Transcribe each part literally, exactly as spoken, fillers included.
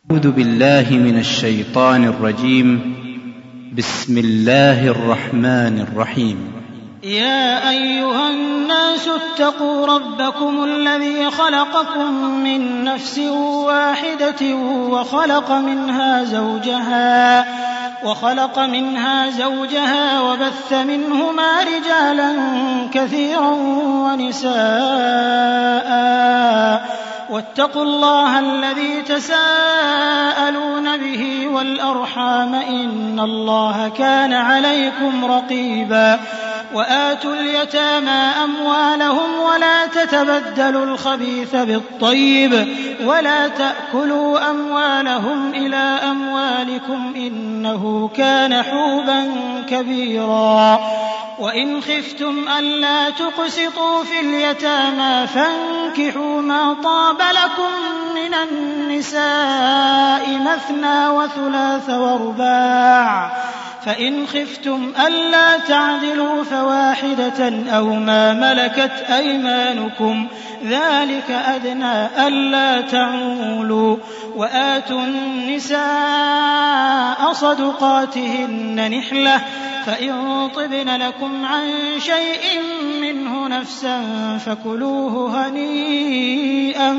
أعوذ بالله من الشيطان الرجيم. بسم الله الرحمن الرحيم. يا أيها الناس اتقوا ربكم الذي خلقكم من نفس واحدة وخلق منها زوجها وخلق منها زوجها وبث منهما رجالا كثيرا ونساء واتقوا الله الذي تساءلون به والأرحام إن الله كان عليكم رقيبا. وآتوا اليتامى أموالهم ولا تتبدلوا الخبيث بالطيب ولا تأكلوا أموالهم إلى أموالكم إنه كان حوبا كبيرا. وإن خفتم ألا تقسطوا في اليتامى فانكحوا ما طاب لكم من النساء مثنى وثلاث ورباع، فإن خفتم ألا تعدلوا فواحدة أو ما ملكت أيمانكم ذلك أدنى ألا تعولوا. وآتوا النساء صدقاتهن نحلة فإن طبن لكم عن شيء منه نفسا فكلوه هنيئا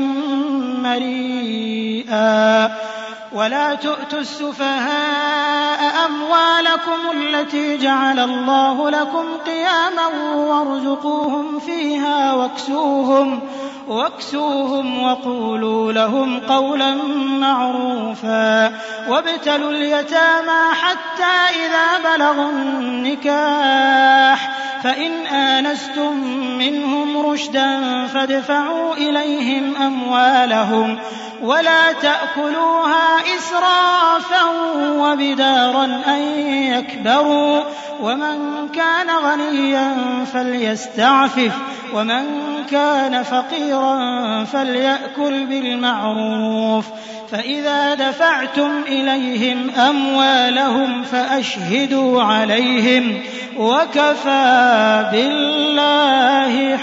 مريئا. ولا تؤتوا السفهاء أموالكم التي جعل الله لكم قياما وارزقوهم فيها واكسوهم, واكسوهم وقولوا لهم قولا معروفا. وابتلوا اليتامى حتى إذا بلغوا النكاح فإن آنستم منهم رشدا فادفعوا إليهم أموالهم ولا تأكلوها إسرافا وبدارا أن يكبروا. ومن كان غنيا فليستعفف ومن كان فقيرا فليأكل بالمعروف. فإذا دفعتم إليهم أموالهم فأشهدوا عليهم وكفى بالله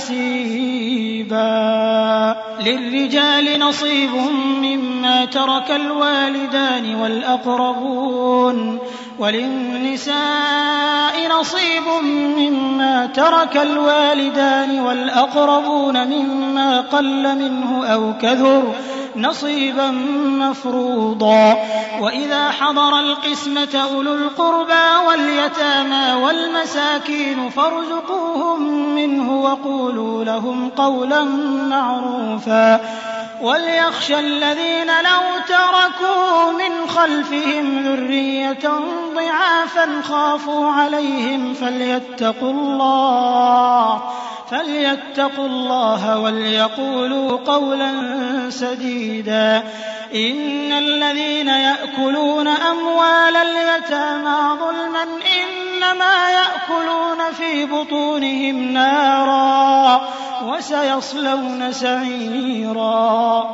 حسيبا. للرجال نصيب مما ترك الوالدان والأقربون وللنساء نصيب مما ترك الوالدان والأقربون مما قل منه أو كثر نصيبا مفروضا. وإذا حضر القسمة أولو القربى واليتامى والمساكين فارزقوهم منه وقولوا لهم قولا معروفا. وليخشى الذين لو تركوا من خلفهم ذرية ضعافا خافوا عليهم فليتقوا الله فليتقوا الله وليقولوا قولا سديدا. إن الذين يأكلون أموال اليتامى ظلما إنما يأكلون في بطونهم نارا وسيصلون سعيرا.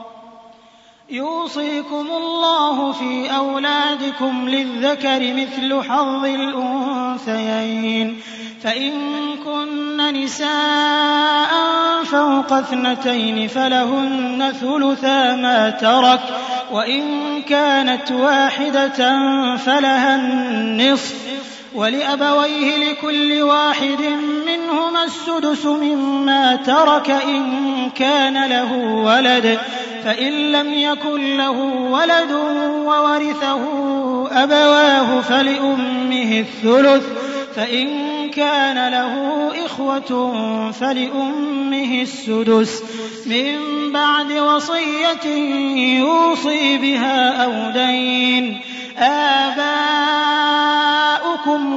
يوصيكم الله في أولادكم للذكر مثل حظ الأنثيين فإن كن نساء فوق اثنتين فلهن ثلثا ما ترك وإن كانت واحدة فلها النصف ولأبويه لكل واحد منهما السدس مما ترك إن كان له ولد فإن لم يكن له ولد وورثه أبواه فلأمه الثلث فإن كان له إخوة فلأمه السدس من بعد وصية يوصي بها أو دين. آباؤكم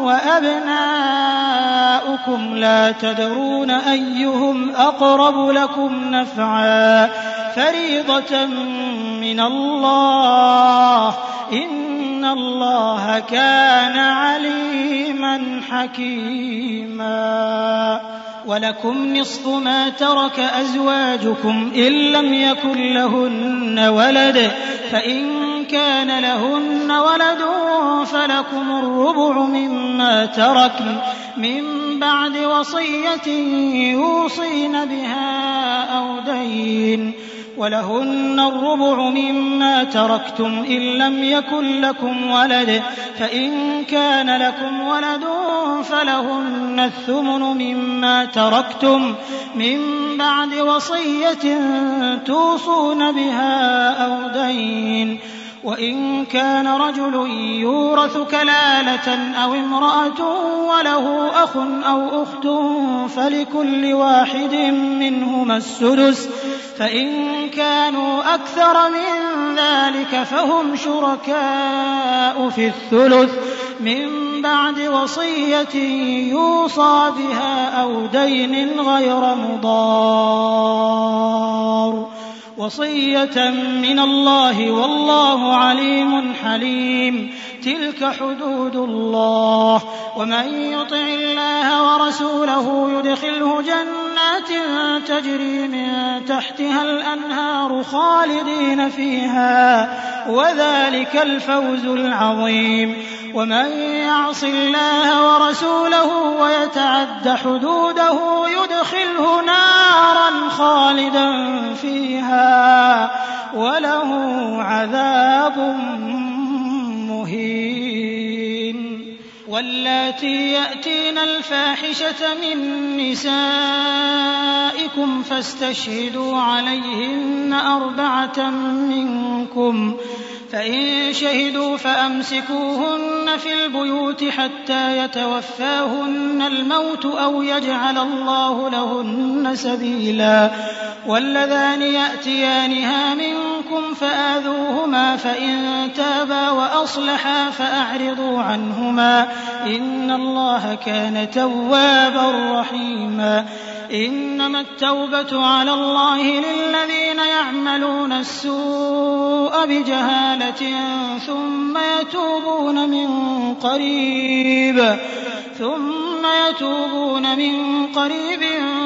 وأبناؤكم لا تدرون أيهم أقرب لكم نفعا فريضة من الله إن الله كان عليما حكيما. ولكم نصف ما ترك أزواجكم إن لم يكن لهن ولد فإن كان لهن ولد فلكم الربع مما تركن من بعد وصية يوصين بها أو دين. ولهن الربع مما تركتم إن لم يكن لكم ولد فإن كان لكم ولد فلهن الثمن مما تركتم من بعد وصية توصون بها أو دين وإن كان رجل يورث كلالة أو امرأة وله أخ أو أخت فلكل واحد منهما السدس فإن كانوا أكثر من ذلك فهم شركاء في الثلث من بعد وصية يوصى بها أو دين غير مضار وصية من الله والله عليم حليم. تلك حدود الله ومن يطع الله ورسوله يدخله جنات تجري من تحتها الأنهار خالدين فيها وذلك الفوز العظيم. ومن يعص الله ورسوله ويتعد حدوده يدخله نارا خالدا فيها وله عذاب مهين. واللاتي يأتين الفاحشة من نسائكم فاستشهدوا عليهن أربعة منكم فإن شهدوا فأمسكوهن في البيوت حتى يتوفاهن الموت أو يجعل الله لهن سبيلا. واللذان يأتيانها منكم فآذوهما فإن تابا وأصلحا فأعرضوا عنهما إن الله كان توابا رحيما. إنما التوبة على الله للذين يعملون السوء بجهالة ثم يتوبون من قريب ثم يتوبون من قريب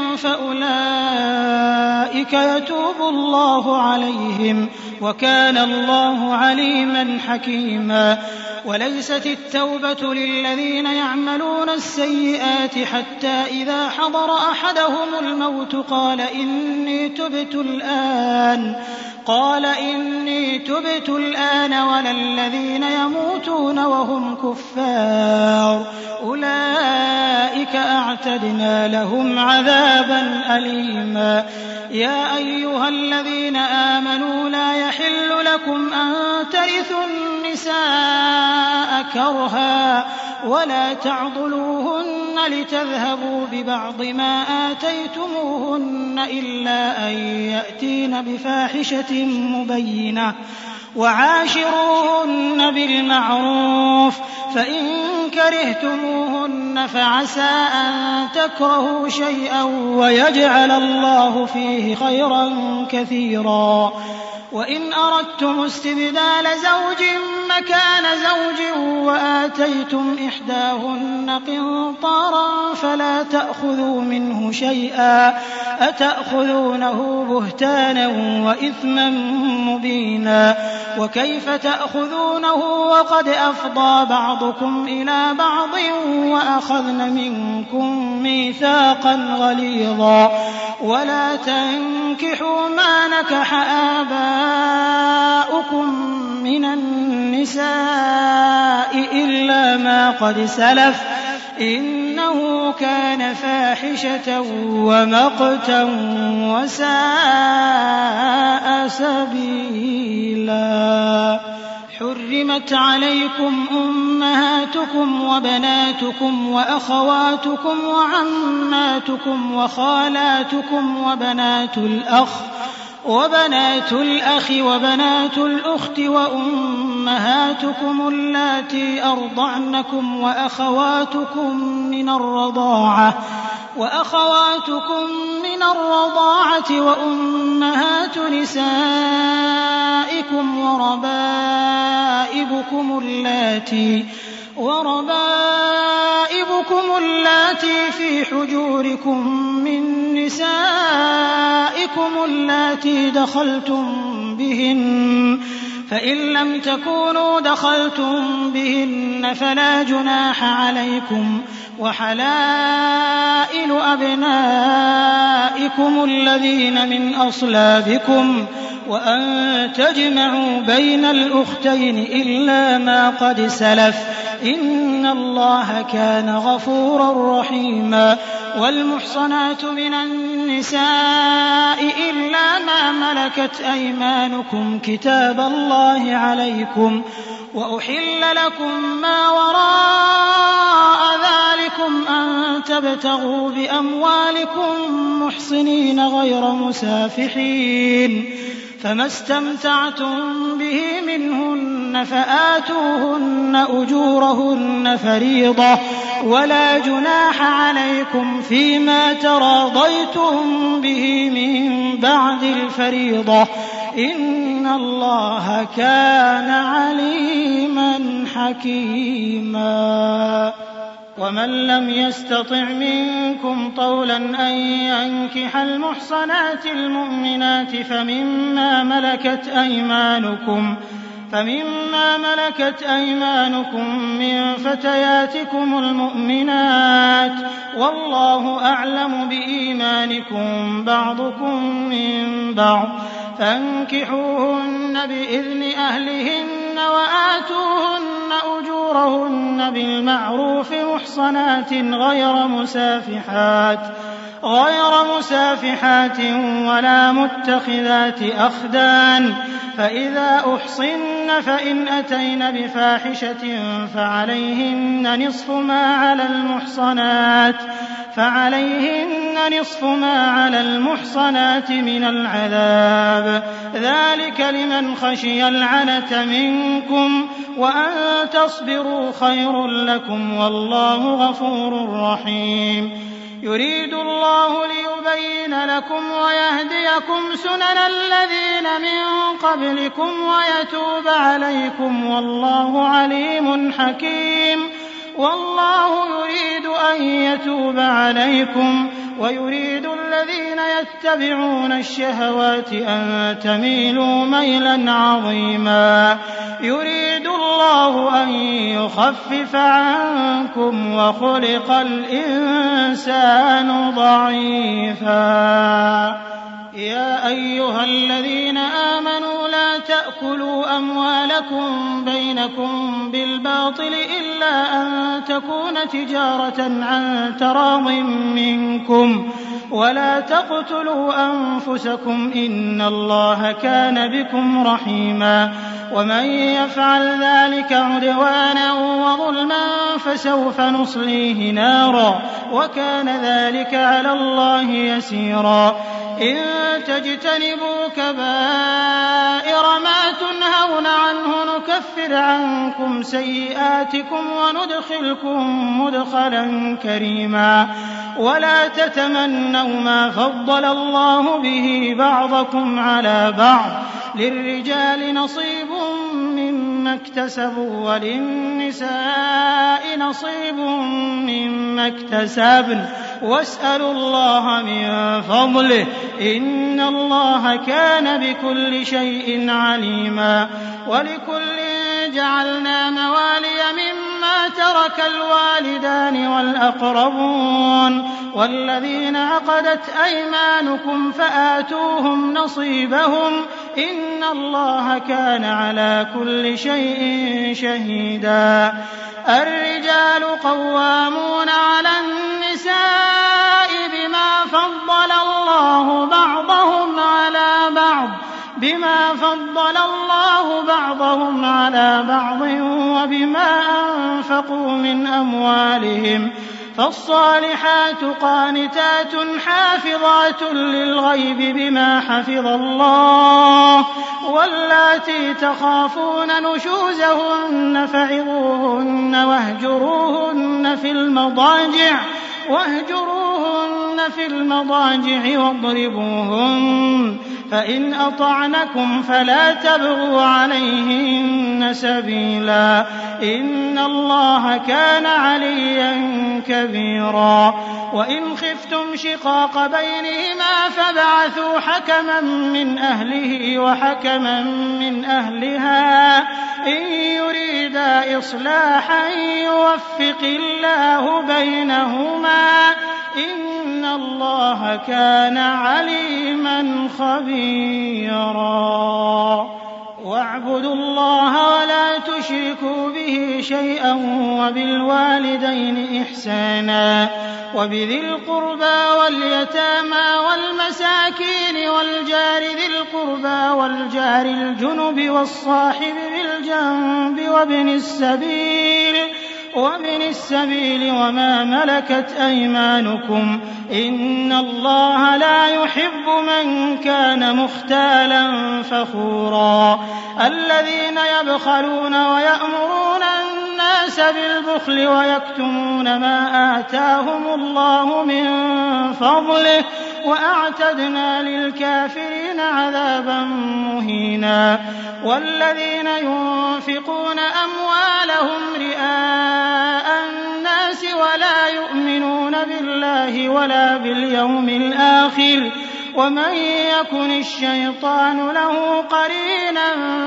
فأولئك يتوب الله عليهم وكان الله عليما حكيما. وليست التوبة للذين يعملون السيئات حتى إذا حضر أحدهم الموت قال إني تبت الآن قال إني تبت الآن ولا الذين يموتون وهم كفار أولئك أعتدنا لهم عذابا أليما. يا أيها الذين آمنوا لا يحل لكم أن ترثوا النساء كرها ولا تعضلوهن لتذهبوا ببعض ما آتيتموهن إلا أن يأتين بفاحشة مبينة وعاشروهن بالمعروف فإن كرهتموهن فعسى أن تكرهوا شيئا ويجعل الله فيه خيرا كثيرا. وإن أردتم استبدال زوج مكان زوج وآتيتم إحداهن قنطارا فلا تأخذوا منه شيئا أتأخذونه بهتانا وإثما مبينا. وكيف تأخذونه وقد أفضى بعضكم إلى بعض وأخذن منكم ميثاقا غليظا. ولا تنكحوا ما نكح آباؤكم من النساء إلا ما قد سلف إنه كان فاحشة ومقتا وساء سبيلا. حرمت عليكم أمهاتكم وبناتكم وأخواتكم وعماتكم وخالاتكم وبنات الأخ وبنات الأخ وبنات الأخت وأمهاتكم اللاتي أرضعنكم وأخواتكم من الرضاعة وأخواتكم من الرضاعة وأمهات نسائكم وربائبكم اللاتي وربائبكم اللاتي في حجوركم من نسائكم اللاتي دخلتم بهن فإن لم تكونوا دخلتم بهن فلا جناح عليكم وحلائل أبنائكم الذين من أصلابكم وأن تجمعوا بين الأختين إلا ما قد سلف إن الله كان غفورا رحيما والمحصنات من النساء إلا ما ملكت أيمانكم كتاب الله عليكم وأحل لكم ما وراء ذلكم أن تبتغوا بأموالكم محصنين غير مسافحين فما استمتعتم به منهن فآتوهن أجورهن فريضة ولا جناح عليكم فيما تراضيتم به من بعد الفريضة إن الله كان عليما حكيما ومن لم يستطع منكم طولا أن ينكح المحصنات المؤمنات فمما ملكت أيمانكم فمما ملكت أيمانكم من فتياتكم المؤمنات والله أعلم بإيمانكم بعضكم من بعض فانكحوهن بإذن أهلهن وآتوهن أجورهن بالمعروف محصنات غير مسافحات غير مسافحات ولا متخذات أخدان فإذا أحصن فإن أتين بفاحشة فعليهن نصف ما على المحصنات فعليهن نصف ما على المحصنات من العذاب ذلك لمن خشي العنة منكم وأن تصبروا خير لكم والله غفور رحيم يريد الله ليبين لكم ويهديكم سنن الذين من قبلكم ويتوب عليكم والله عليم حكيم والله يريد أن يتوب عليكم ويريد الذين يتبعون الشهوات أن تميلوا ميلا عظيما يريد الله أن يخفف عنكم وخلق الإنسان ضعيفا يا أيها الذين آمنوا لا تأكلوا أموالكم بينكم بالباطل إلا أن تكون تجارة عن تراض منكم ولا تقتلوا أنفسكم إن الله كان بكم رحيما ومن يفعل ذلك عدوانا وظلما فسوف نصليه نارا وكان ذلك على الله يسيرا إن تجتنبوا كبائر ما تنهون عنه نكفر عنكم سيئاتكم وندخلكم مدخلا كريما ولا تتمنوا ما فضل الله به بعضكم على بعض للرجال نصيب مما اكتسبوا وللنساء نصيب مما اكتسبن واسألوا الله من فضله إن الله كان بكل شيء عليما ولكل جعلنا موالي مما ترك الوالدان والأقربون والذين عقدت أيمانكم فآتوهم نصيبهم إن الله كان على كل شيء شهيدا الرجال قوامون على النساء بما فضل الله بعضهم على بعض بما فضل الله بعضهم على بعض وبما أنفقوا من أموالهم فالصالحات قانتات حافظات للغيب بما حفظ الله واللاتي تخافون نشوزهن فعظوهن واهجروهن في المضاجع واهجروهن في المضاجع واضربوهن فإن أطعنكم فلا تبغوا عليهن سبيلا إن الله كان عليا كبيرا وإن خفتم شقاق بينهما فابعثوا حكما من أهله وحكما من أهلها إن يريدا إصلاحا يوفق الله بينهما إن الله كان عليما خبيرا واعبدوا الله ولا تشركوا به شيئا وبالوالدين إحسانا وبذي القربى واليتامى والمساكين والجار ذي القربى والجار الجنب والصاحب بالجنب وابن السبيل وابن السبيل وما ملكت أيمانكم إن الله لا يحب من كان مختالا فخورا الذين يبخلون ويأمرون الناس بالبخل ويكتمون ما آتاهم الله من فضله وأعتدنا للكافرين عذابا مهينا والذين ينفقون أموالهم رئاء الناس ولا يؤمنون بالله ولا باليوم الآخر ومن يكن الشيطان له قرينا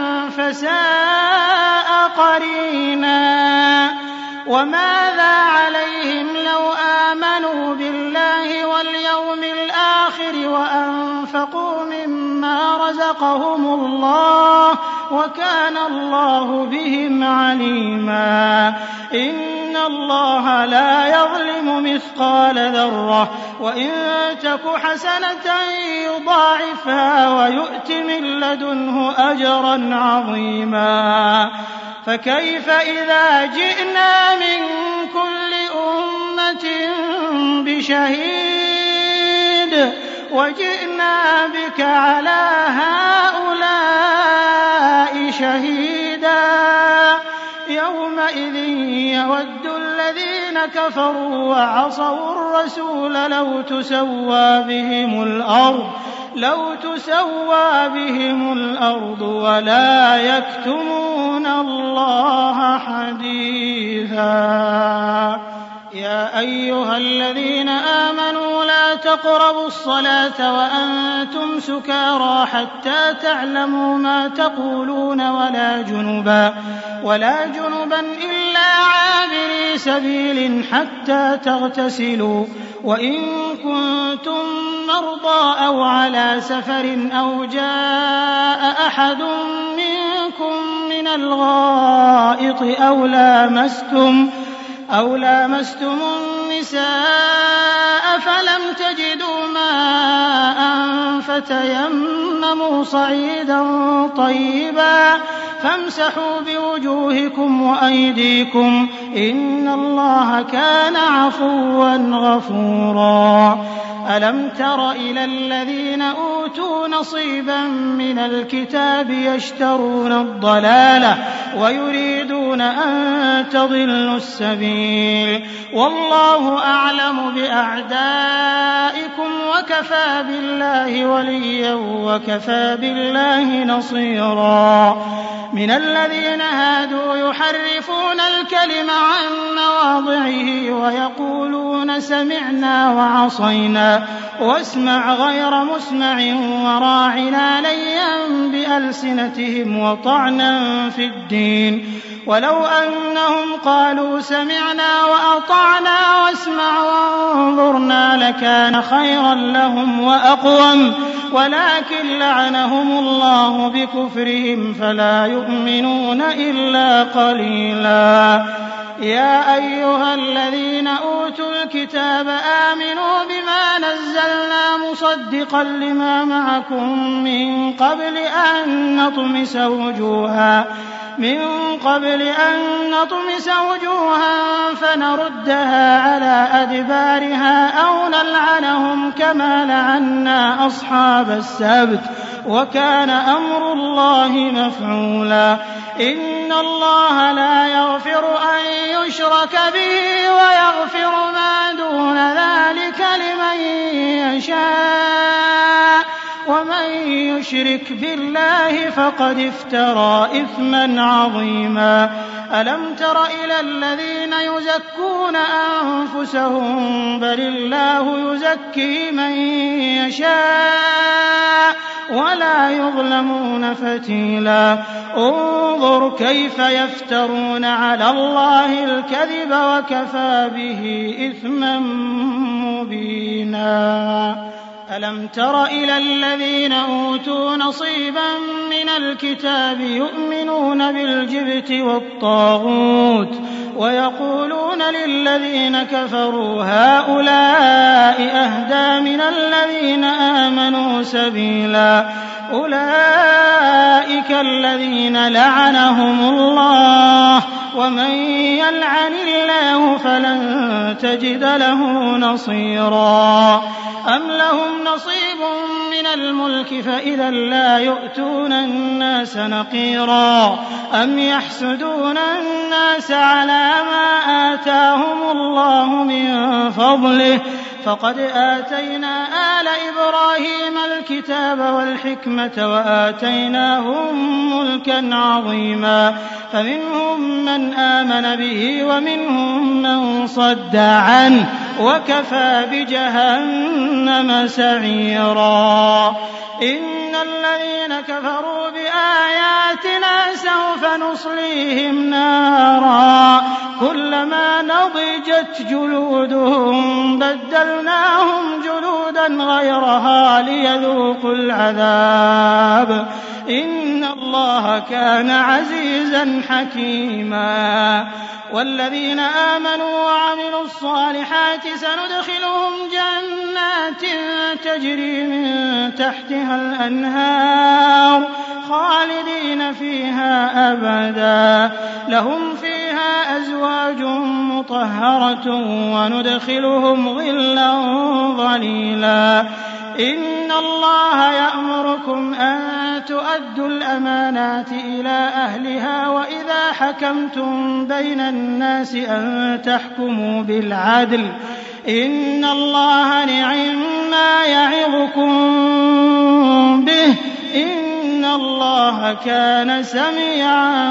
فساء قرينا وماذا عليهم لو آمنوا بالله واليوم الآخر وأنفقوا مما رزقهم الله وكان الله بهم عليما إن الله لا يظلم مثقال ذرة وإن تك حسنة يضاعفها ويؤت من لدنه أجرا عظيما فكيف إذا جئنا من كل أمة بشهيد وجئنا بك على هؤلاء شهيدا يومئذ يود الذين كفروا وعصوا الرسول لو تسوى بهم الأرض لو تسوى بهم الأرض ولا يكتمون الله حديثا يا أيها الذين آمنوا لا تقربوا الصلاة وأنتم سكارى حتى تعلموا ما تقولون ولا جنبا ولا جنبا إلا عابري سبيل حتى تغتسلوا وإن كنتم مرضى أو على سفر أو جاء أحد منكم من الغائط أو لامستم أو لامستم النساء فلم تجدوا ماء فتيمموا صعيدا طيبا فامسحوا بوجوهكم وأيديكم إن الله كان عفوا غفورا ألم تر إلى الذين أوتوا نصيبا من الكتاب يشترون الضلالة ويريدون أن تضلوا السبيل والله أعلم بأعدائكم وكفى بالله وليا وكفى بالله نصيرا من الذين هادوا يحرفون الكلم عن مواضعه ويقولون سمعنا وعصينا واسمع غير مسمع وراعنا ليا بألسنتهم وطعنا في الدين ولو أنهم قالوا سمعنا وأطعنا واسمع وانظرنا لكان خيرا لهم وأقوم ولكن لعنهم الله بكفرهم فلا يؤمنون إلا قليلا يا أيها الذين أوتوا الكتاب آمنوا بما نزلنا مصدقا لما معكم من قبل أن نطمس وجوها من قبل أن نطمس وجوها فنردها على أدبارها أو نلعنهم كما لعنا أصحاب السبت وكان أمر الله مفعولا إن الله لا يغفر أن يشرك به ويغفر ما دون ذلك لمن يشاء ومن يشرك بالله فقد افترى إثما عظيما ألم تر إلى الذين يزكون أنفسهم بل الله يزكي من يشاء ولا يظلمون فتيلا انظر كيف يفترون على الله الكذب وكفى به إثما مبينا ألم تر إلى الذين أوتوا نصيبا من الكتاب يؤمنون بالجبت والطاغوت ويقولون للذين كفروا هؤلاء أهدى من الذين آمنوا سبيلا أولئك الذين لعنهم الله ومن يلعن الله فلن تجد له نصيرا أم لهم نصيب من الملك فإذا لا يؤتون الناس نقيرا أم يحسدون الناس على ما آتاهم الله من فضله فقد آتينا آل إبراهيم الكتاب والحكمة وآتيناهم ملكا عظيما فمنهم من آمن به ومنهم من صد عنه وكفى بجهنم سعيرا إن الذين كفروا بآياتنا سوف نصليهم نارا كلما نضجت جلودهم بدلناهم جلودا غيرها ليذوقوا العذاب إن الله كان عزيزا حكيما والذين آمنوا وعملوا الصالحات سندخلهم جنات تجري من تحتها الأنهار خالدين فيها أبدا لهم فيها أزواج مطهرة وندخلهم ظلا ظليلا إن الله يأمركم أن تؤدوا الأمانات إلى أهلها وإذا حكمتم بين الناس أن تحكموا بالعدل إن الله نعما يعظكم به إن الله كان سميعا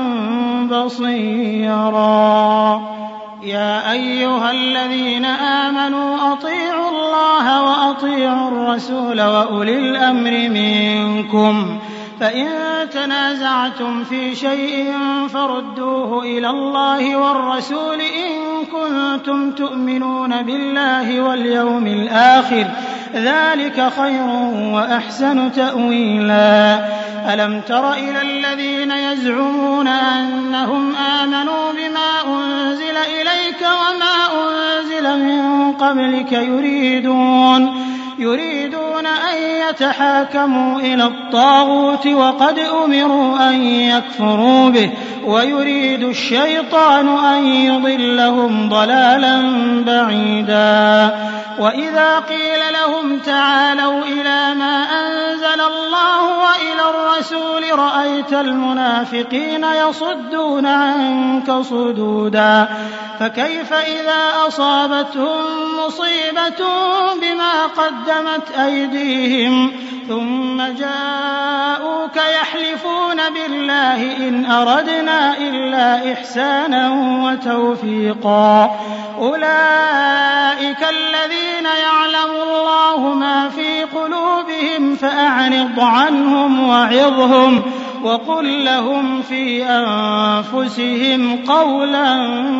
بصيرا يا أيها الذين آمنوا أطيعوا الله وأطيعوا الرسول وأولي الأمر منكم فإن تنازعتم في شيء فردوه إلى الله والرسول إن كنتم تؤمنون بالله واليوم الآخر ذلك خير وأحسن تأويلا ألم تر إلى الذين يزعمون أنهم آمنوا بما أنزل إليك وما أنزل من قبلك يريدون يريدون أن يتحاكموا إلى الطاغوت وقد أمروا أن يكفروا به ويريد الشيطان أن يضلهم ضلالا بعيدا وإذا قيل لهم تعالوا إلى ما أنزل الله وإلى الرسول رأيت المنافقين يصدون عنك صدودا فكيف إذا أصابتهم مصيبة بما قدمت أيديهم ثم جاءوك يحلفون بالله إن أردنا إلا إحسانا وتوفيقا أولئك الذين يعلم الله ما في قلوبهم فأعرض عنهم وعظهم وقل لهم في أنفسهم قولا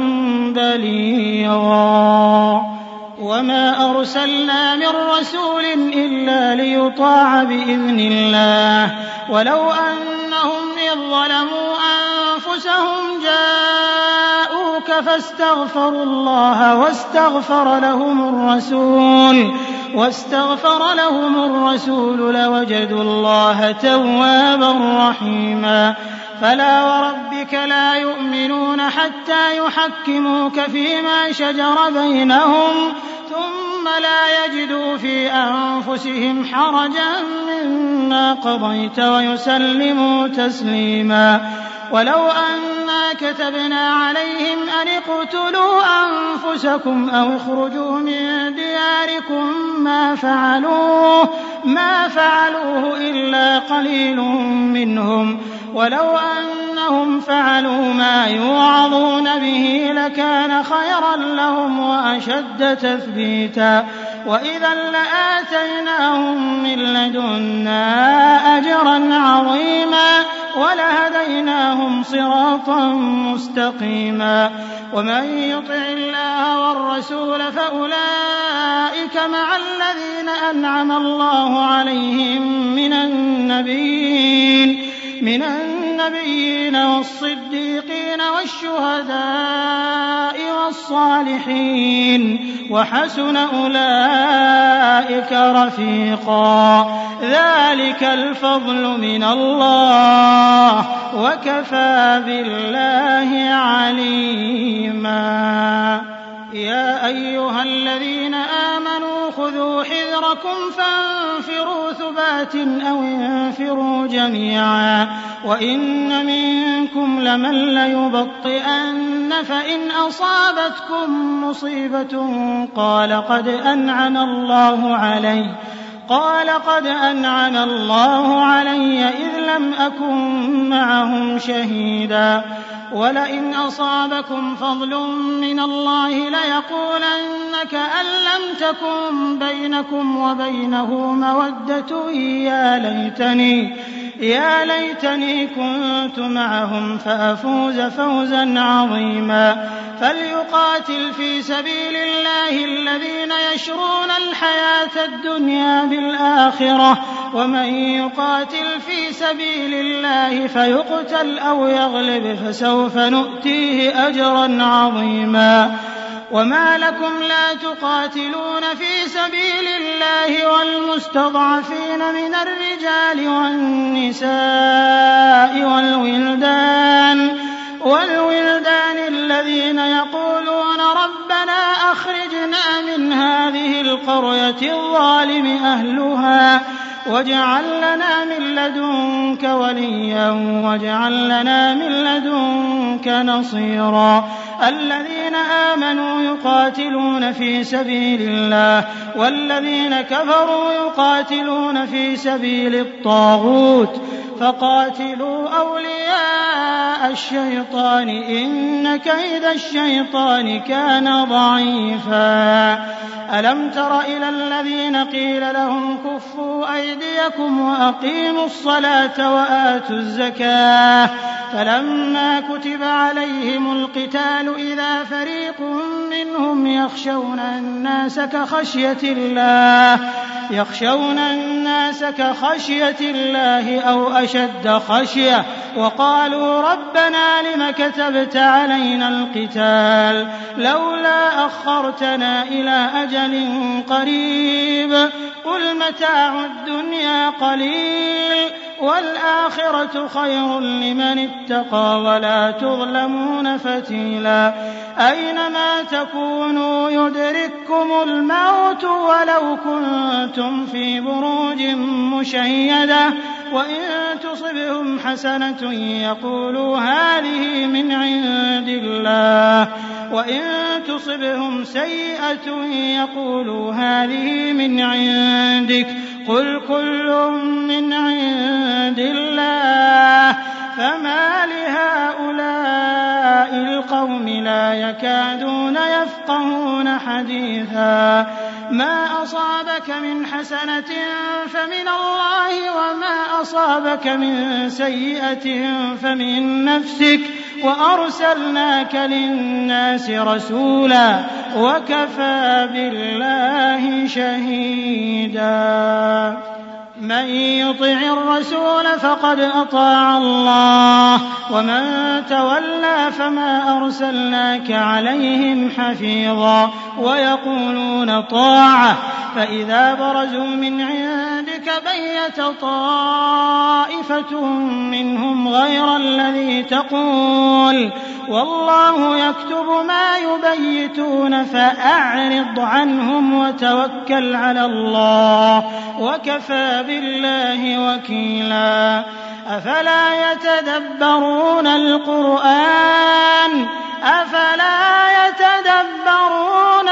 بليغا وما أرسلنا من رسول إلا ليطاع بإذن الله ولو أنهم إذ ظلموا أنفسهم جاءوك فاستغفروا الله واستغفر لهم الرسول واستغفر لهم الرسول لوجدوا الله توابا رحيما فلا وربك لا يؤمنون حتى يحكموك فيما شجر بينهم ثم لا يجدوا في أنفسهم حرجا مما قضيت ويسلموا تسليما ولو أن ما كتبنا عليهم أن اقتلوا أنفسكم أو اخرجوا من دياركم ما فعلوه ما فعلوه إلا قليل منهم ولو أنهم فعلوا ما يوعظون به لكان خيرا لهم وأشد تثبيتا وإذا لآتيناهم من لدنا أجرا عظيما ولهديناهم صراطا مستقيما ومن يطع الله والرسول فأولئك مع الذين أنعم الله عليهم من النبيين من النبيين والصديقين والشهداء والصالحين وحسن أولئك رفيقا ذلك الفضل من الله وكفى بالله عليما يا أيها الذين آمنوا خذوا حذركم فانفروا ثبات أو انفروا جميعا وإن منكم لمن ليبطئن فإن أصابتكم مصيبة قال قد أنعم الله علي قال قد أنعم الله علي إذ لم أكن معهم شهيدا ولئن أصابكم فضل من الله ليقولن كأن لم تكن بينكم وبينه مودة يا ليتني يا ليتني كنت معهم فأفوز فوزا عظيما فليقاتل في سبيل الله الذين يشرون الحياة الدنيا بالآخرة ومن يقاتل في سبيل الله فيقتل أو يغلب فسوف نؤتيه أجرا عظيما وما لكم لا تقاتلون في سبيل الله والمستضعفين من الرجال والنساء والولدان والولدان الذين يقولون ربنا أخرجنا من هذه القرية الظالم أهلها واجعل لنا من لدنك وليا واجعل لنا من لدنك نصيرا الذين آمنوا يقاتلون في سبيل الله والذين كفروا يقاتلون في سبيل الطاغوت فقاتلوا أولياء الشيطان إن كيد الشيطان كان ضعيفا ألم تر إلى الذين قيل لهم كفوا أيديكم وأقيموا الصلاة وآتوا الزكاة فلما كتب عليهم القتال إذا فريق منهم يخشون الناس كخشية الله يخشون الناس كخشية الله أو أشد خشية وقالوا ربنا لم كتبت علينا القتال لولا أخرتنا إلى أجل قريب قل متاع الدنيا قليل والآخرة خير لمن اتقى ولا تظلمون فتيلا أينما تكونوا يدرككم الموت ولو كنتم في بروج مشيدة وإن تصبهم حسنة يقولوا هذه من عند الله وإن تصبهم سيئة يقولوا هذه من عندك قل كل من عند الله فما لهؤلاء القوم لا يكادون يفقهون حديثا ما أصابك من حسنة فمن الله وما أصابك من سيئة فمن نفسك وأرسلناك للناس رسولا وكفى بالله شهيدا من يطع الرسول فقد أطاع الله ومن تولى فما أرسلناك عليهم حفيظا ويقولون طاعة فإذا برزوا من عندك بيت طائفة منهم غير الذي تقول والله يكتب ما يبيتون فأعرض عنهم وتوكل على الله وكفى بالله وكيلا أفلا يتدبرون القرآن أفلا يتدبرون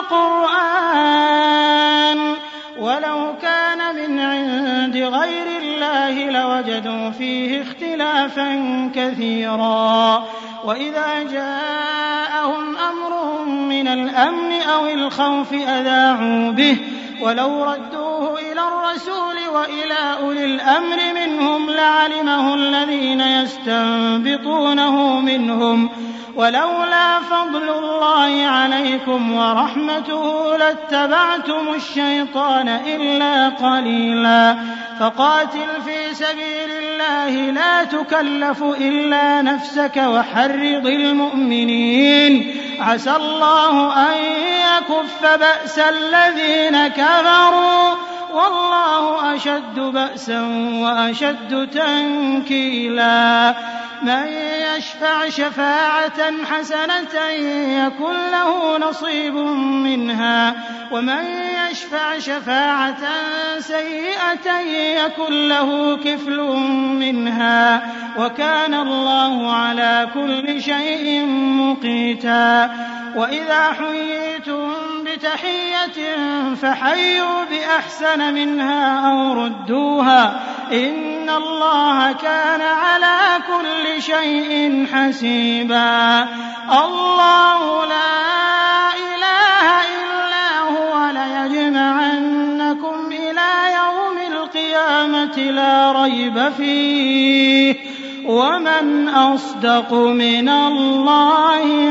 القرآن ولو كان من عند غير الله لوجدوا فيه اختلافا كثيرا وإذا جاءهم أمر من الأمن أو الخوف أذاعوا به ولو ردوه إلى الرسول وإلى أولي الأمر منهم لعلمه الذين يستنبطونه منهم ولولا فضل الله عليكم ورحمته لاتبعتم الشيطان إلا قليلا فقاتل في سبيل الله لا تكلف إلا نفسك وحرض المؤمنين عسى الله أن يكف بأس الذين كفروا والله أشد بأسا وأشد تنكيلا من يشفع شفاعة حسنة يكن له نصيب منها ومن يشفع شفاعة سيئة يكن له كفل منها وكان الله على كل شيء مقيتا وإذا حييتم بتحية فحيوا بأحسن منها أو ردوها إن الله كان على كل شيء حسيبا الله لا إله إلا هو ليجمعنكم إلى يوم القيامة لا ريب فيه ومن أصدق من الله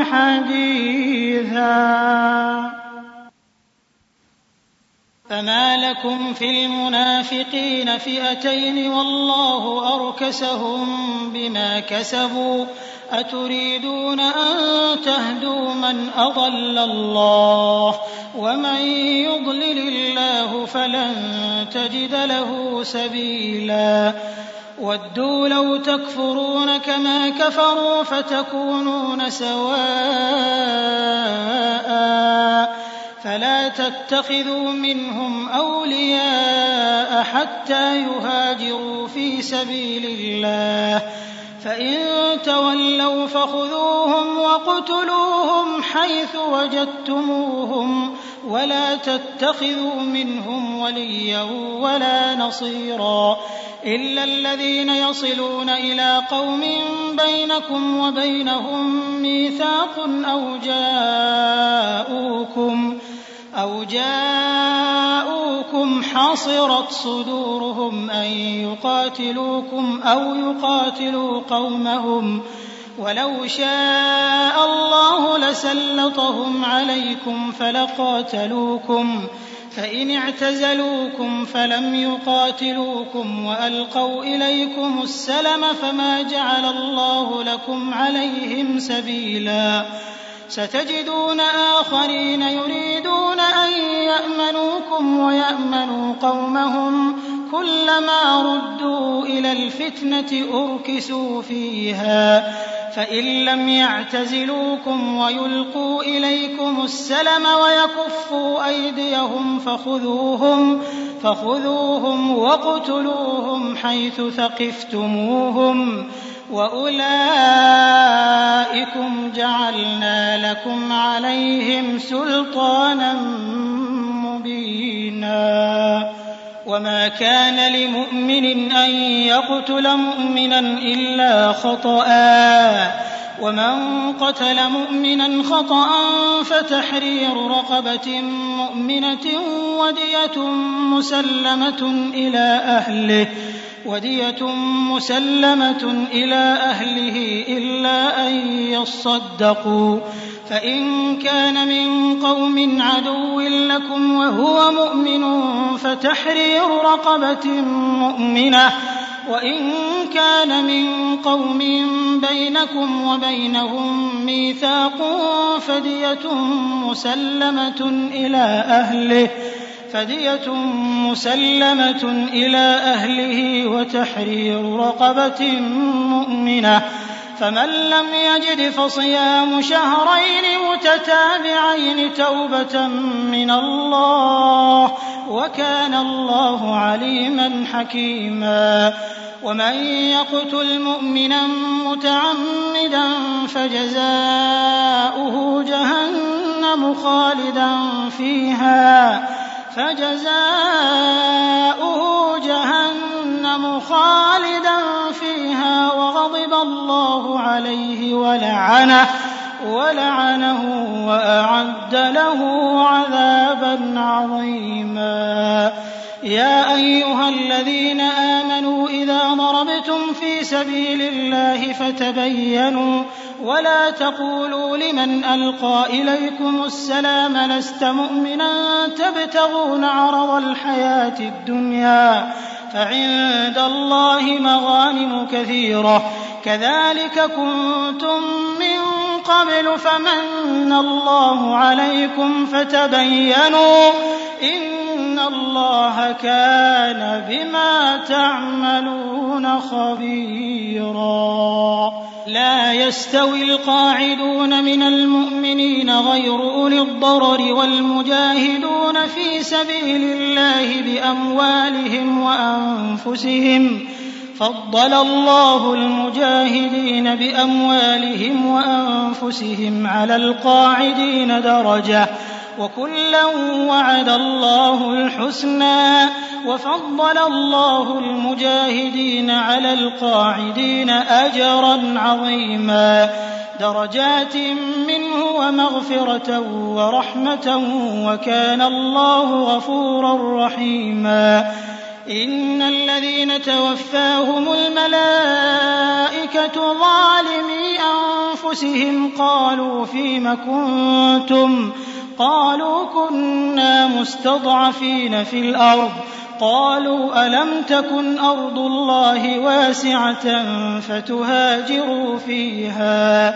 حديثا فما لكم في المنافقين فئتين والله أركسهم بما كسبوا أتريدون أن تهدوا من أضل الله ومن يضلل الله فلن تجد له سبيلا ودوا لو تكفرون كما كفروا فتكونون سواء فلا تتخذوا منهم أولياء حتى يهاجروا في سبيل الله فإن تولوا فخذوهم وقتلوهم حيث وجدتموهم ولا تتخذوا منهم وليا ولا نصيرا إلا الذين يصلون إلى قوم بينكم وبينهم ميثاق أو جاءوكم أو جاءوكم حصرت صدورهم أن يقاتلوكم أو يقاتلوا قومهم ولو شاء الله لسلطهم عليكم فلقاتلوكم فإن اعتزلوكم فلم يقاتلوكم وألقوا إليكم السلم فما جعل الله لكم عليهم سبيلا ستجدون آخرين يريدون أن يأمنوكم ويأمنوا قومهم كلما ردوا إلى الفتنة أركسوا فيها فإن لم يعتزلوكم ويلقوا إليكم السلم ويكفوا أيديهم فخذوهم فخذوهم وقتلوهم حيث ثقفتموهم وأولئكم جعلنا لكم عليهم سلطانا مبينا وما كان لمؤمن أن يقتل مؤمنا إلا خطأ ومن قتل مؤمنا خطأ فتحرير رقبة مؤمنة ودية مسلمة إلى أهله ودية مسلمة إلى أهله إلا أن يصدقوا فإن كان من قوم عدو لكم وهو مؤمن فتحرير رقبة مؤمنة وإن كان من قوم بينكم وبينهم ميثاق فدية مسلمة إلى أهله فدية مسلمة إلى أهله وتحرير رقبة مؤمنة فمن لم يجد فصيام شهرين متتابعين توبة من الله وكان الله عليما حكيما ومن يقتل مؤمنا متعمدا فجزاؤه جهنم خالدا فيها فجزاؤه جهنم خالدا فيها وغضب الله عليه ولعنه ولعنه وأعد له عذابا عظيما. يا أيها الذين آمنوا إذا ضربتم في سبيل الله فتبينوا ولا تقولوا لمن ألقى إليكم السلام لست مؤمنا تبتغون عرض الحياة الدنيا فعند الله مغانم كثيرة كذلك كنتم من قبل فمن الله عليكم فتبينوا إن الله كان بما تعملون خبيرا. لا يستوي القاعدون من المؤمنين غير أولي الضرر والمجاهدون في سبيل الله بأموالهم وأنفسهم فضل الله المجاهدين بأموالهم وأنفسهم على القاعدين درجة وكلا وعد الله الحسنى وفضل الله المجاهدين على القاعدين أجرا عظيما درجات منه ومغفرة ورحمة وكان الله غفورا رحيما. إن الذين توفاهم الملائكة ظالمي أنفسهم قالوا فيم كنتم قالوا كنا مستضعفين في الأرض قالوا ألم تكن أرض الله واسعة فتهاجروا فيها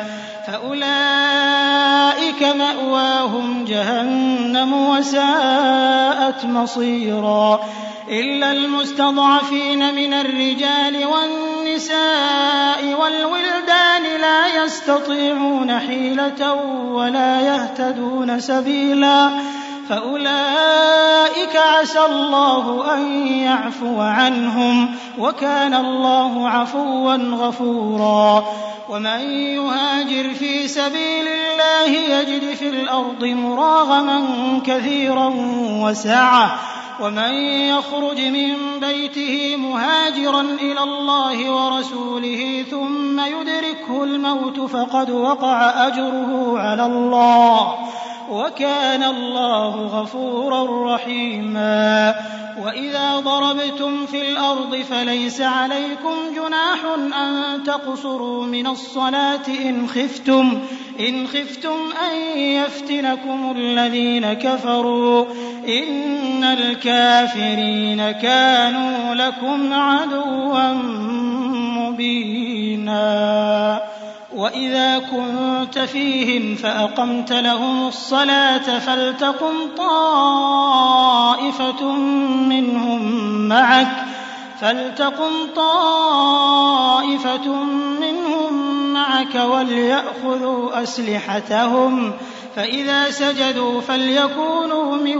فأولئك مأواهم جهنم وساءت مصيرا. إلا المستضعفين من الرجال والنساء والولدان لا يستطيعون حيلة ولا يهتدون سبيلا فأولئك عسى الله أن يعفو عنهم وكان الله عفوا غفورا. ومن يهاجر في سبيل الله يجد في الأرض مراغما كثيرا وسعة ومن يخرج من بيته مهاجرا إلى الله ورسوله ثم يدركه الموت فقد وقع أجره على الله وكان الله غفورا رحيما. وإذا ضربتم في الأرض فليس عليكم جناح أن تقصروا من الصلاة إن خفتم إن خفتم أن يفتنكم الذين كفروا إن الكافرين كانوا لكم عدوا مبينا. وإذا كنت فيهم فأقمت لهم الصلاة فلتقم طائفة منهم معك فلتقم طائفة منهم معك وليأخذوا أسلحتهم فإذا سجدوا فليكونوا من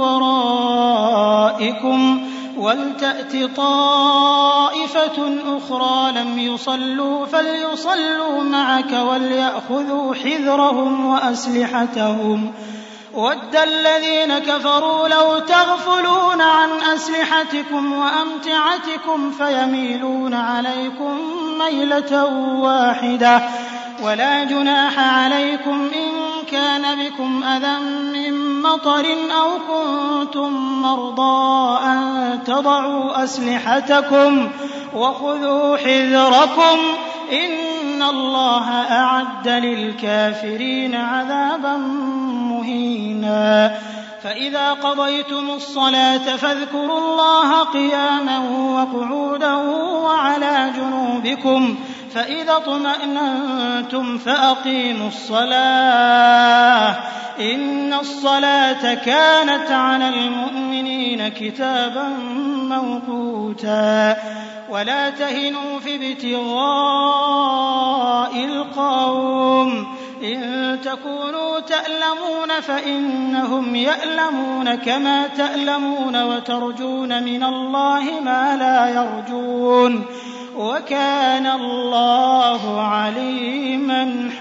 ورائكم ولتأت طائفة أخرى لم يصلوا فليصلوا معك وليأخذوا حذرهم وأسلحتهم وَدَّ الَّذِينَ كَفَرُوا لَوْ تَغْفُلُونَ عَنْ أَسْلِحَتِكُمْ وَأَمْتِعَتِكُمْ فَيَمِيلُونَ عَلَيْكُمْ مَيْلَةً وَاحِدَةً وَلَا جُنَاحَ عَلَيْكُمْ إِن كَانَ بِكُمْ أَذًى مِّن مَّطَرٍ أَوْ كُنتُم مَّرْضَىٰ أَن تَضَعُوا أَسْلِحَتَكُمْ وَخُذُوا حِذْرَكُمْ إِنَّ اللَّهَ أَعَدَّ لِلْكَافِرِينَ عَذَابًا مُّهِينًا. فإذا قضيتم الصلاة فاذكروا الله قياما وقعودا وعلى جنوبكم فإذا اطمأننتم فأقيموا الصلاة إن الصلاة كانت على المؤمنين كتابا موقوتا. ولا تهنوا في ابتغاء القوم إن تكونوا تألمون فإنهم يألمون كما تألمون وترجون من الله ما لا يرجون وكان الله عليما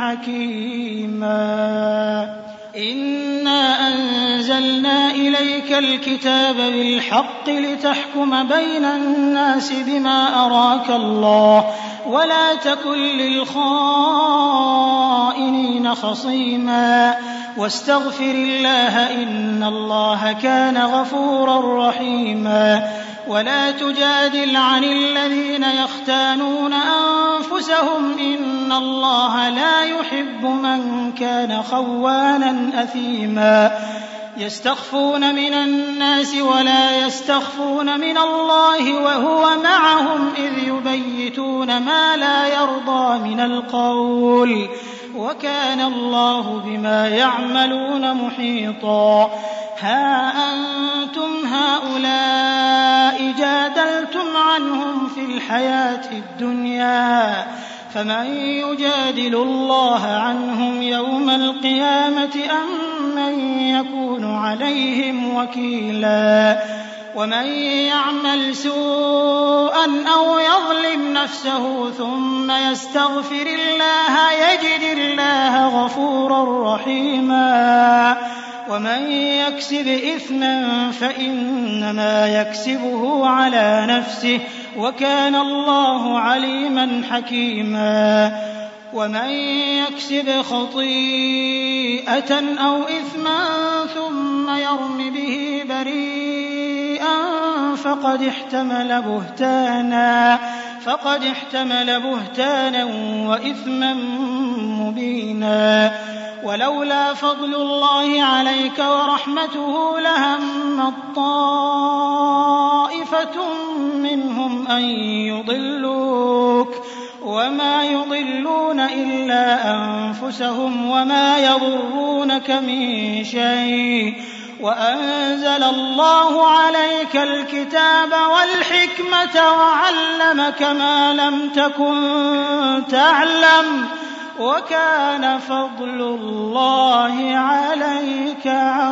حكيما. إنا أنزلنا إليك الكتاب بالحق لتحكم بين الناس بما أراك الله ولا تكن للخائنين خصيما واستغفر الله إن الله كان غفورا رحيما. ولا تجادل عن الذين يختانون أنفسهم إن الله لا يحب من كان خوانا أثيما. يستخفون من الناس ولا يستخفون من الله وهو معهم إذ يبيتون ما لا يرضى من القول وكان الله بما يعملون محيطا. ها أنتم هؤلاء جادلتم عنهم في الحياة الدنيا فمن يجادل الله عنهم يوم القيامة أم من يكون عليهم وكيلا. ومن يعمل سوءا أو يظلم نفسه ثم يستغفر الله يجد الله غفورا رحيما. ومن يكسب إثما فإنما يكسبه على نفسه وكان الله عليما حكيما. ومن يكسب خطيئة أو إثما ثم يرم به بريئا فقد احتمل بهتانا فقد احتمل بهتانا وإثما مبينا. ولولا فضل الله عليك ورحمته لهم طائفة منهم أن يضلوك وما يضلون إلا أنفسهم وما يضرونك من شيء وأنزل الله عليك الكتاب والحكمة وعلمك ما لم تكن تعلم وكان فضل الله عليك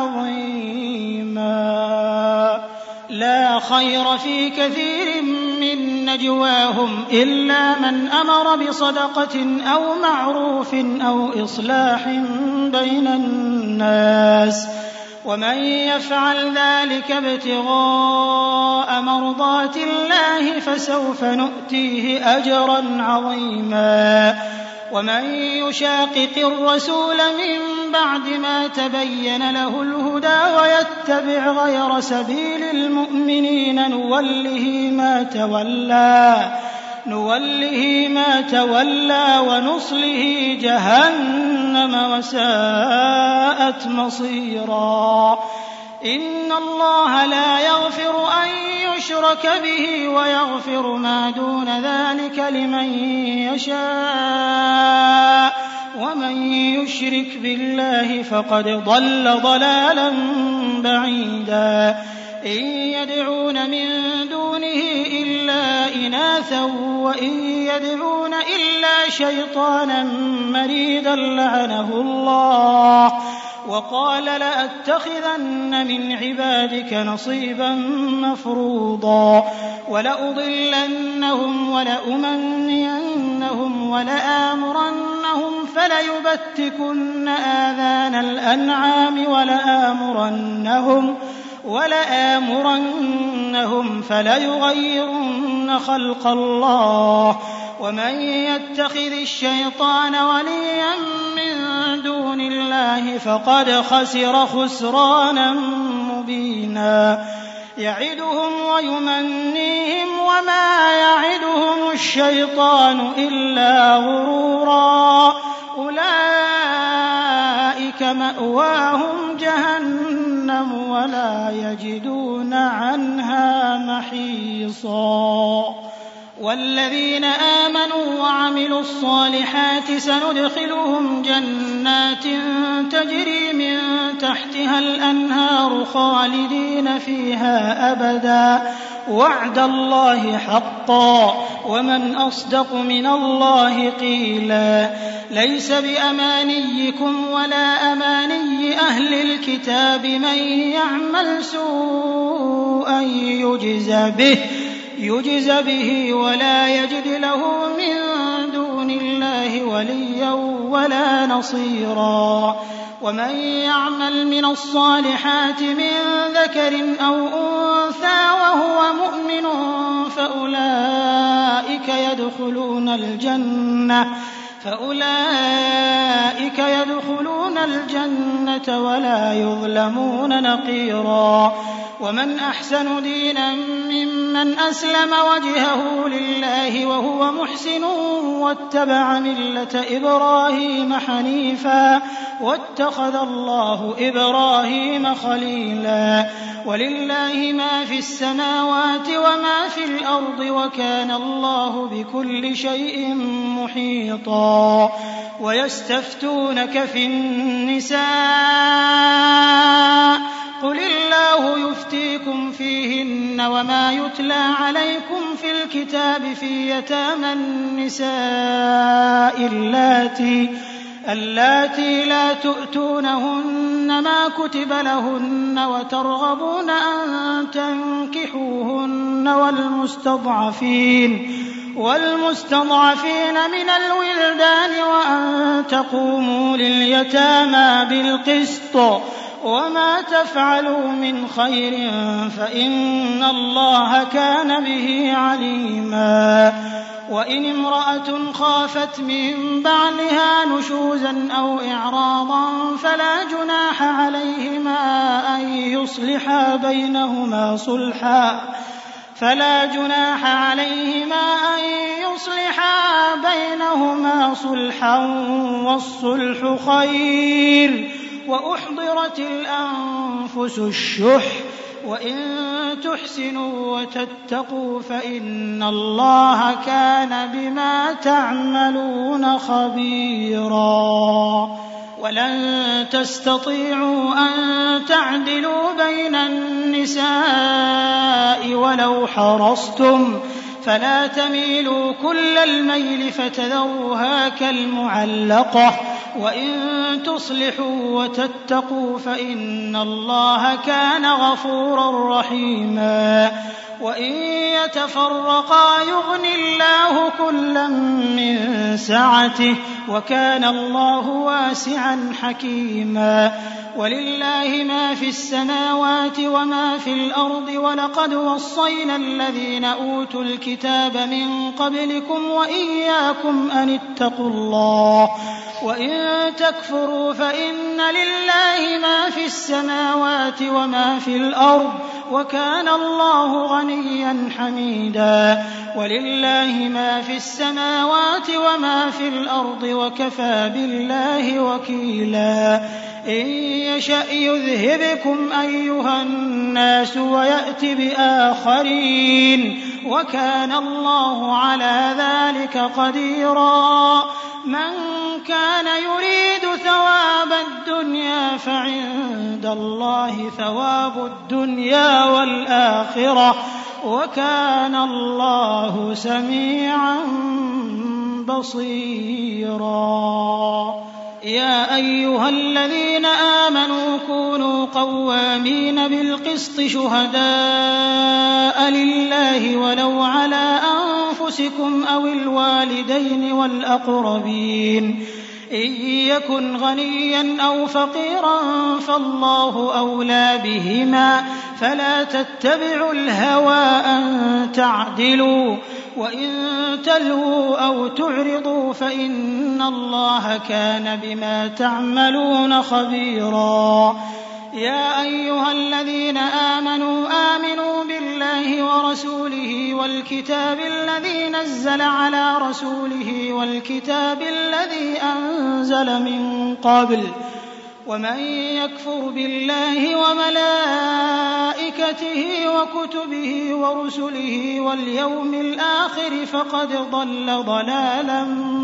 عظيما. لا خير في كثير من نجواهم إلا من أمر بصدقة أو معروف أو إصلاح بين الناس ومن يفعل ذلك ابتغاء مرضات الله فسوف نؤتيه أجرا عظيما. ومن يشاقق الرسول من بعد ما تبين له الهدى ويتبع غير سبيل المؤمنين نوله ما تولى نوله ما تولى ونصله جهنم وساءت مصيرا. إن الله لا يغفر أن يشرك به ويغفر ما دون ذلك لمن يشاء ومن يشرك بالله فقد ضل ضلالا بعيدا. إن يدعون من دونه إلا إناثا وإن يدعون إلا شيطانا مريدا لعنه الله وقال لأتخذن من عبادك نصيبا مفروضا ولأضلنهم ولأمنينهم ولآمرنهم فليبتكن آذان الأنعام ولآمرنهم ولآمرنهم فليغيرن خلق الله ومن يتخذ الشيطان وليا من دون الله فقد خسر خسرانا مبينا. يعدهم ويمنيهم وما يعدهم الشيطان إلا غرورا. أولئك مأواهم جهنم ولا يجدون عنها محيصا. والذين آمنوا وعملوا الصالحات سندخلهم جنات تجري من تحتها الأنهار خالدين فيها أبدا وعد الله حقا ومن أصدق من الله قيلا ليس بأمانيكم ولا أماني أهل الكتاب من يعمل سوءا يجز به يجز به ولا يجد له من دون الله وليا ولا نصيرا ومن يعمل من الصالحات من ذكر أو أنثى وهو مؤمن فأولئك يدخلون الجنة فأولئك يدخلون الجنة ولا يظلمون نقيرا ومن أحسن دينا ممن أسلم وجهه لله وهو محسن واتبع ملة إبراهيم حنيفا واتخذ الله إبراهيم خليلا ولله ما في السماوات وما في الأرض وكان الله بكل شيء محيطا ويستفتونك في النساء قل الله يفتيكم فيهن وما يتلى عليكم في الكتاب في يتامى النساء اللاتي اللاتي لا تؤتونهن ما كتب لهن وترغبون أن تنكحوهن والمستضعفين والمستضعفين من الولدان وأن تقوموا لليتامى بالقسط وما تفعلوا من خير فإن الله كان به عليما وإن امرأة خافت من بعلها نشوزا أو إعراضا فلا جناح عليهما أن يصلحا بينهما صلحا فلا جناح عليهما أن يصلحا بينهما صلحا والصلح خير وأحضرت الأنفس الشح وإن تحسنوا وتتقوا فإن الله كان بما تعملون خبيرا ولن تستطيعوا أن تعدلوا بين النساء ولو حرصتم فلا تميلوا كل الميل فتذروها كالمعلقة وإن تصلحوا وتتقوا فإن الله كان غفورا رحيما وإن يتفرقا يغن الله كلا من سعته وكان الله واسعا حكيما ولله ما في السماوات وما في الأرض ولقد وصينا الذين أوتوا الكتاب من قبلكم وإياكم أن اتقوا الله وإن تكفروا فإن لله ما في السماوات وما في الأرض وكان الله غنيا حميدا ولله ما في السماوات وما في الأرض وكفى بالله وكيلا إن يشأ يذهبكم أيها الناس ويأت بآخرين وكان الله على ذلك قديرا من كان يريد ثواب الدنيا فعند الله ثواب الدنيا والآخرة وكان الله سميعا بصيرا يا أيها الذين آمنوا كونوا قوامين بالقسط شهداء لله ولو على أنفسكم أو الوالدين والأقربين إن يكن غنيا أو فقيرا فالله أولى بهما فلا تتبعوا الهوى أن تعدلوا وإن تلووا أو تعرضوا فإن الله كان بما تعملون خبيرا يا أيها الذين آمنوا آمنوا بالله ورسوله والكتاب الذي نزل على رسوله والكتاب الذي أنزل من قبل ومن يكفر بالله وملائكته وكتبه ورسله واليوم الآخر فقد ضل ضلالا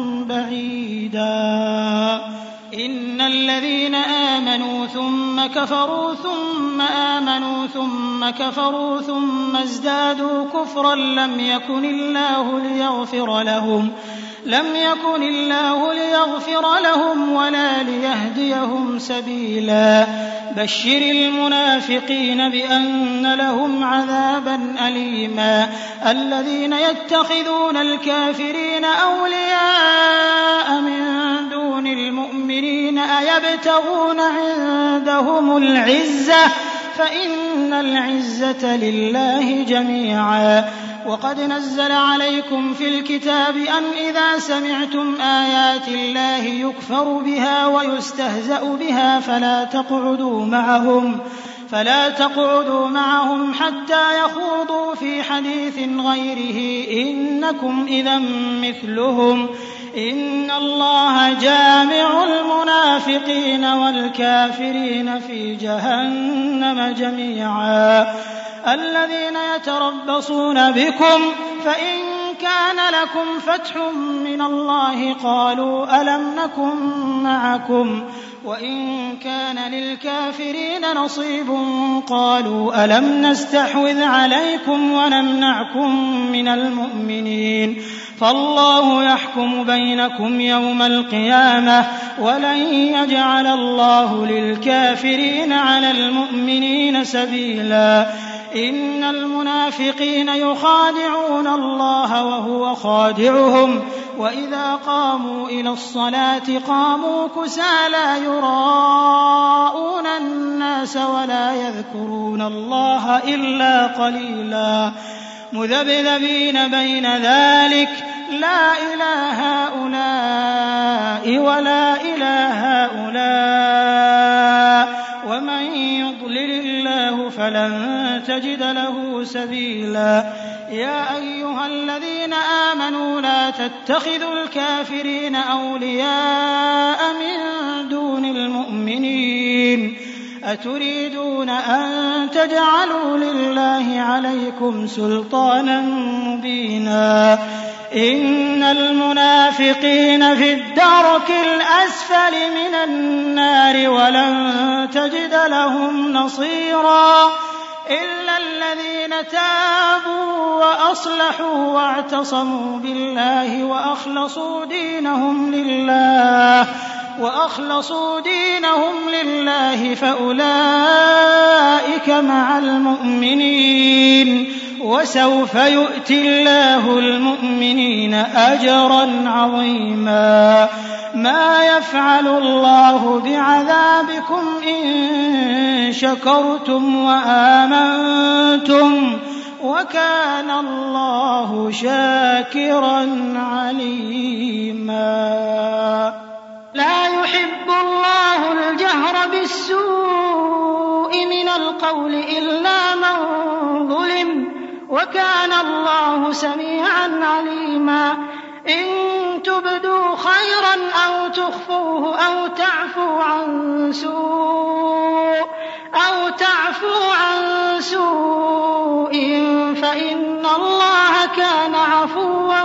بعيدا إن الذين آمنوا ثم كفروا ثم آمنوا ثم كفروا ثم ازدادوا كفرا لم يكن الله ليغفر لهم لم يكن الله ليغفر لهم ولا ليهديهم سبيلا بشر المنافقين بأن لهم عذابا أليما الذين يتخذون الكافرين أولياء من دون المؤمنين أيبتغون عندهم العزة فإن العزة لله جميعا وقد نزل عليكم في الكتاب أن إذا سمعتم آيات الله يكفر بها ويستهزأ بها فلا تقعدوا معهم فلا تقعدوا معهم حتى يخوضوا في حديث غيره إنكم إذا مثلهم إن الله جامع المنافقين والكافرين في جهنم جميعا الذين يتربصون بكم فإن كان لكم فتح من الله قالوا ألم نكن معكم وإن كان للكافرين نصيب قالوا ألم نستحوذ عليكم ونمنعكم من المؤمنين فالله يحكم بينكم يوم القيامة ولن يجعل الله للكافرين على المؤمنين سبيلا إن المنافقين يخادعون الله وهو خادعهم وإذا قاموا إلى الصلاة قاموا كسالى يراءون الناس ولا يذكرون الله إلا قليلا مذبذبين بين ذلك لا إله هؤلاء ولا إله هؤلاء ومن يضلل الله فلن تجد له سبيلا يا أيها الذين آمنوا لا تتخذوا الكافرين أولياء من دون المؤمنين أتريدون أن تجعلوا لله عليكم سلطانا مبينا إن المنافقين في الدرك الأسفل من النار ولن تجد لهم نصيرا إلا الذين تابوا وأصلحوا واعتصموا بالله وأخلصوا دينهم لله وأخلصوا دينهم لله فأولئك مع المؤمنين وسوف يؤتي الله المؤمنين أجرا عظيما ما يفعل الله بعذابكم إن شكرتم وآمنتم وكان الله شاكرا عليما لا يحب الله الجهر بالسوء من القول إلا من ظلم وكان الله سميعا عليما إن تبدوا خيرا أو تخفوه أو تعفوا عن سوء أو تعفوا عن سوء فإن الله كان عفوا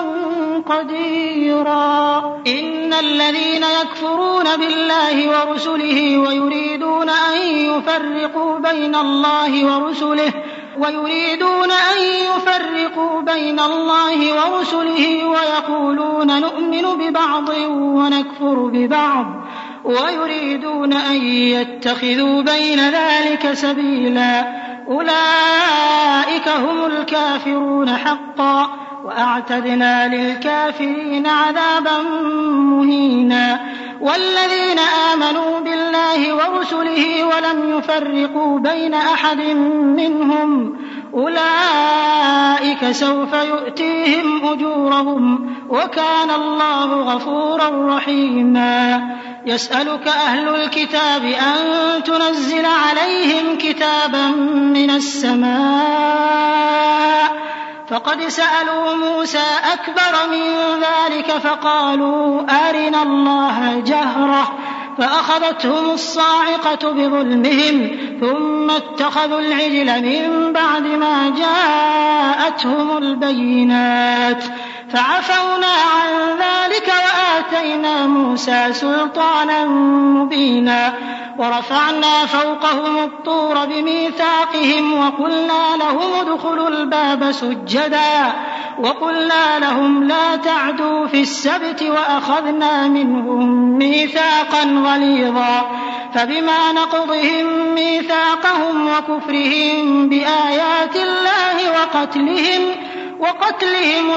قديرا إن الذين يكفرون بالله ورسله ويريدون أن يفرقوا بين الله ورسله ويريدون أن يفرقوا بين الله ورسله ويقولون نؤمن ببعض ونكفر ببعض ويريدون أن يتخذوا بين ذلك سبيلا أولئك هم الكافرون حقا وأعتدنا للكافرين عذابا مهينا والذين آمنوا بالله ورسله ولم يفرقوا بين أحد منهم أولئك سوف يؤتيهم أجورهم وكان الله غفورا رحيما يسألك أهل الكتاب أن تنزل عليهم كتابا من السماء فقد سألوا موسى أكبر من ذلك فقالوا أرنا الله جهرة فأخذتهم الصاعقة بظلمهم ثم اتخذوا العجل من بعد ما جاءتهم البينات فعفونا عن ذلك وآتينا موسى سلطانا مبينا ورفعنا فوقهم الطور بميثاقهم وقلنا لهم ادخلوا الباب سجدا وقلنا لهم لا تعدوا في السبت وأخذنا منهم ميثاقا غليظا فبما نقضهم ميثاقهم وكفرهم بآيات الله وقتلهم وقتلهم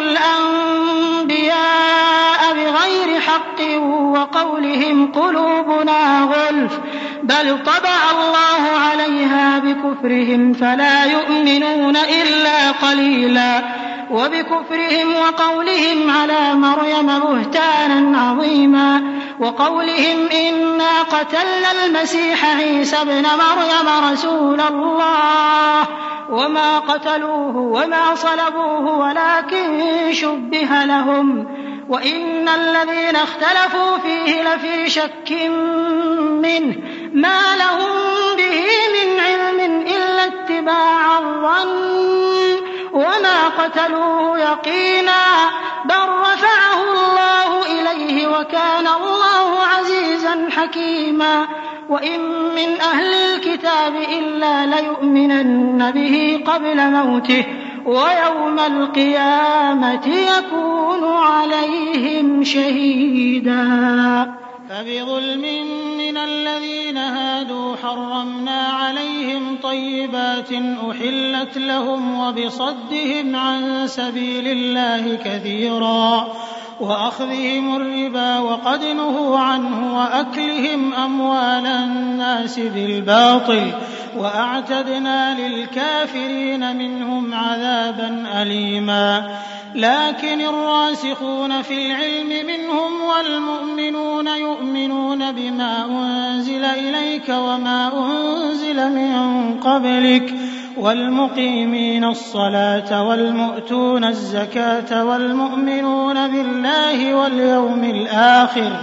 الأنبياء بغير حق وقولهم قلوبنا غلف بل طبع الله عليها بكفرهم فلا يؤمنون إلا قليلا وبكفرهم وقولهم على مريم بهتانا عظيما وقولهم إنا قتلنا المسيح عيسى ابن مريم رسول الله وما قتلوه وما صلبوه ولكن شبه لهم وإن الذين اختلفوا فيه لفي شك منه ما لهم به من علم إلا اتباع الظن وما قتلوه يقينا بل رفعه الله إليه وكان الله عزيزا حكيما وإن من أهل الكتاب إلا ليؤمنن به قبل موته ويوم القيامة يكون عليهم شهيدا. فبظلم من الذين هادوا حرمنا عليهم طيبات أحلت لهم وبصدهم عن سبيل الله كثيرا وأخذهم الربا وقد نهوا عنه وأكلهم أموال الناس بالباطل وأعتدنا للكافرين منهم عذابا أليما. لكن الراسخون في العلم منهم والمؤمنون يؤمنون بما أنزل إليك وما أنزل من قبلك والمقيمين الصلاة والمؤتون الزكاة والمؤمنون بالله واليوم الآخر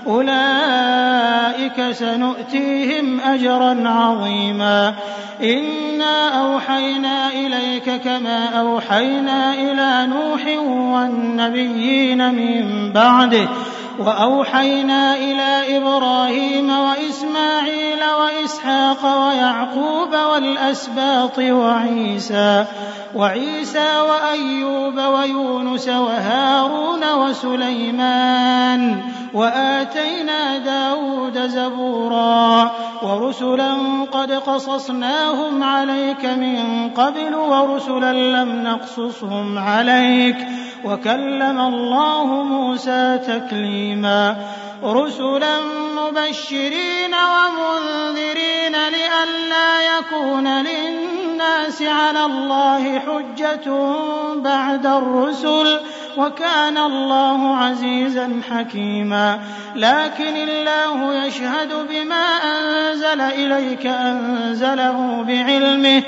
أولئك سنؤتيهم أجرا عظيما. إنا أوحينا إليك كما أوحينا إلى نوح والنبيين من بعده وأوحينا إلى إبراهيم وإسماعيل وإسحاق ويعقوب والأسباط وعيسى وعيسى وأيوب ويونس وهارون وسليمان وآتينا داود زبورا ورسلا قد قصصناهم عليك من قبل ورسلا لم نقصصهم عليك وكلم الله موسى تكليما. رسلا مبشرين ومنذرين لئلا يكون للناس على الله حجة بعد الرسل وكان الله عزيزا حكيما. لكن الله يشهد بما أنزل إليك أنزله بعلمه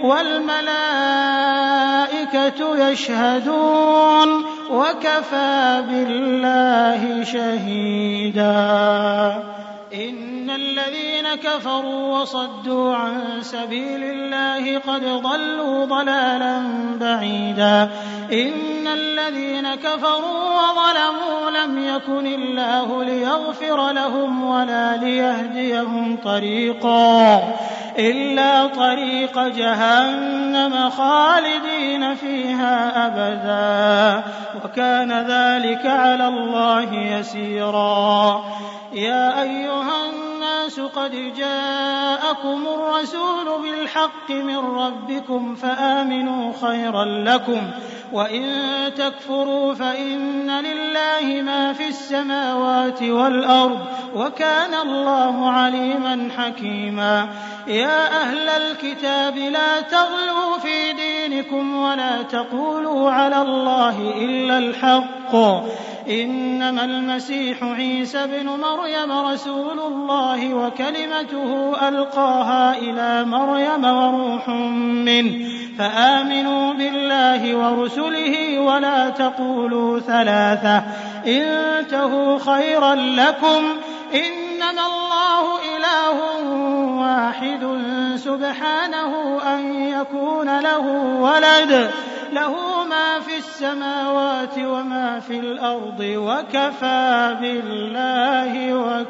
والملائكة يشهدون وكفى بالله شهيدا. إن الذين كفروا وصدوا عن سبيل الله قد ضلوا ضلالا بعيدا. إن الذين كفروا وظلموا لم يكن الله ليغفر لهم ولا ليهديهم طريقا إلا طريق جهنم خالدين فيها أبدا وكان ذلك على الله يسيرا. يا أيها الناس قد جاءكم الرسول بالحق من ربكم فآمنوا خيرا لكم وإن تكفروا فإن لله ما في السماوات والأرض وكان الله عليما حكيما. يا أهل الكتاب لا تغلوا في دينكم ولا تقولوا على الله إلا الحق إنما المسيح عيسى بن مريم رسول الله وكلمته ألقاها إلى مريم وروح منه فآمنوا بالله ورسله ولا تقولوا ثلاثة انتهوا خيرا لكم إن إنما الله إله واحد سبحانه أن يكون له ولد له ما في السماوات وما في الأرض وكفى بالله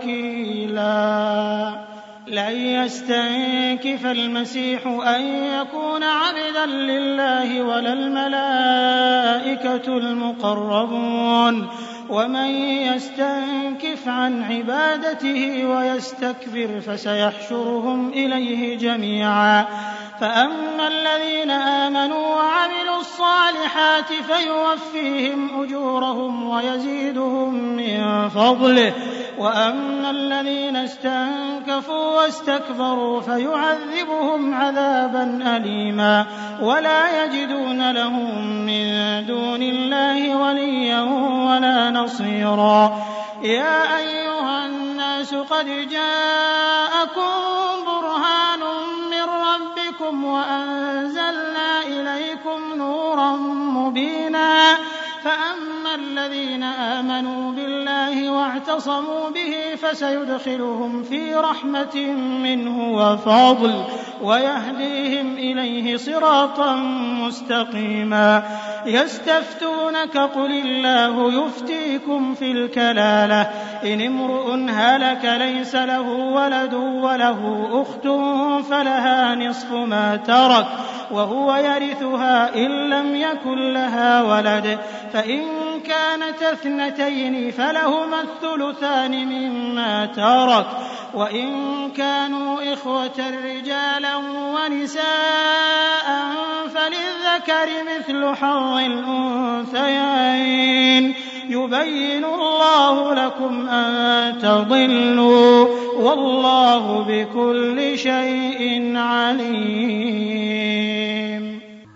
وكيلا لن يستنكف المسيح أن يكون عبدا لله ولا الملائكة المقربون ومن يستنكف عن عبادته ويستكبر فسيحشرهم إليه جميعا فأما الذين آمنوا وعملوا الصالحات فيوفيهم أجورهم ويزيدهم من فضله وأما الذين استنكفوا واستكبروا فيعذبهم عذابا أليما ولا يجدون لهم من دون الله وليا ولا نصيرا يا أيها الناس قد جاءكم برهان من ربكم وأنزلنا إليكم نورا مبينا فأما الذين آمنوا بالله واعتصموا به فسيدخلهم في رحمة منه وفضل ويهديهم إليه صراطا مستقيما يستفتونك قل الله يفتيكم في الكلالة إن امرؤ هلك ليس له ولد وله أخت فلها نصف ما ترك وهو يرثها إن لم يكن لها ولد فإن كانت اثنتين فلهما الثلثان مما ترك وإن كانوا إخوة رجالا ونساء فللذكر مثل حظ الأنثيين يبين الله لكم أن تضلوا والله بكل شيء عليم.